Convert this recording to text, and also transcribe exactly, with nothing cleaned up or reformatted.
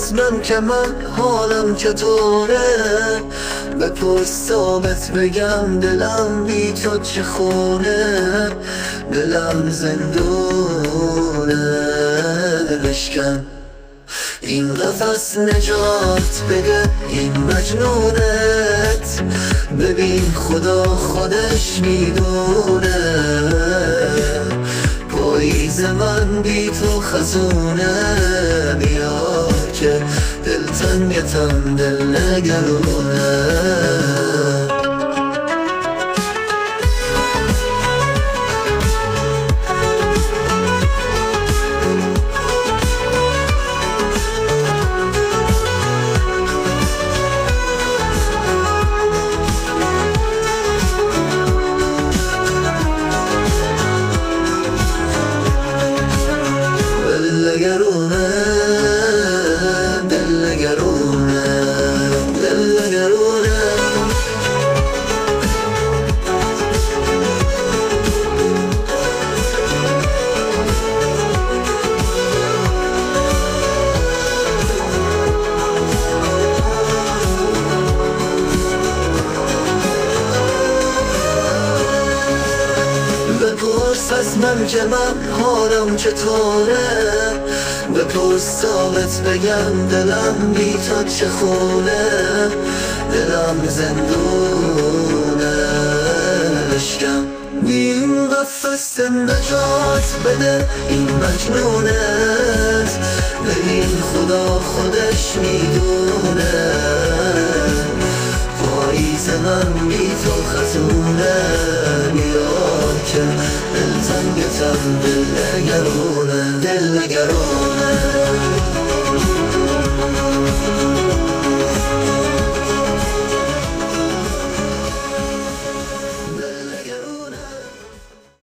از من که من حالم چطوره، بپرس تا بهت بگم دلم بی تو چه خونه. دلم زندونه، بشکن این قفس نجات بده این مجنونت. ببین خدا خودش میدونه، پاییز من بی تو خزونه. بیا که دلتنگتم دل نگرونه. Dell'agarone, dell'agarone, dell'agarone. بپرس از من که من حالم چطوره، بپرس تا بهت بگم دلم بی تو چه خونه. دلم زندونه، بشکن این قفس نجات بده این مجنونت. ببین خدا خودش میدونه، پاییز من بی تو خزونه. بیا که دلتنگتم دل نگرونه، دل نگرونه.